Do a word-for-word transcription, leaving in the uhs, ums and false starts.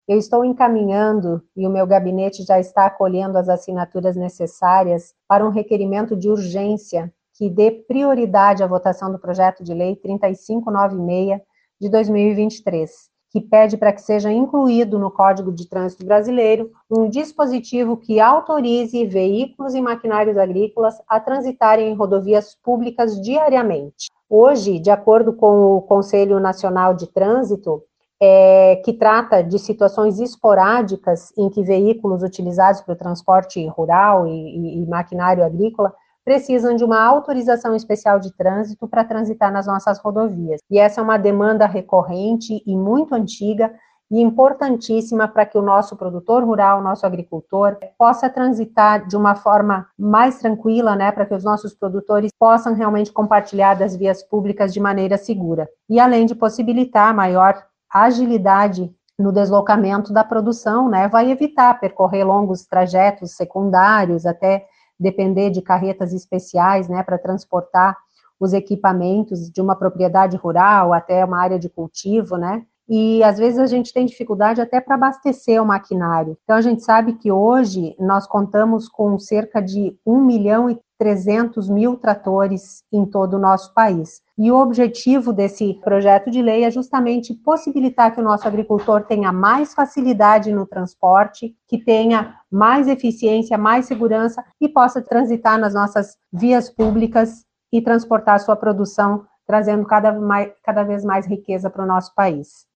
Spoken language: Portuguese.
Eu estou encaminhando e o meu gabinete já está acolhendo as assinaturas necessárias para um requerimento de urgência que dê prioridade à votação do projeto de lei trinta e cinco noventa e seis de dois mil e vinte e três, que pede para que seja incluído no Código de Trânsito Brasileiro um dispositivo que autorize veículos e maquinários agrícolas a transitarem em rodovias públicas diariamente. Hoje, de acordo com o Conselho Nacional de Trânsito, é, que trata de situações esporádicas em que veículos utilizados para o transporte rural e, e, e maquinário agrícola precisam de uma autorização especial de trânsito para transitar nas nossas rodovias. E essa é uma demanda recorrente e muito antiga e importantíssima para que o nosso produtor rural, nosso agricultor, possa transitar de uma forma mais tranquila, né, para que os nossos produtores possam realmente compartilhar das vias públicas de maneira segura. E além de possibilitar maior agilidade no deslocamento da produção, né, vai evitar percorrer longos trajetos secundários, até depender de carretas especiais, né, para transportar os equipamentos de uma propriedade rural até uma área de cultivo, né, e às vezes a gente tem dificuldade até para abastecer o maquinário. Então a gente sabe que hoje nós contamos com cerca de um milhão e trezentos mil tratores em todo o nosso país. E o objetivo desse projeto de lei é justamente possibilitar que o nosso agricultor tenha mais facilidade no transporte, que tenha mais eficiência, mais segurança e possa transitar nas nossas vias públicas e transportar sua produção, trazendo cada, mais, cada vez mais riqueza para o nosso país.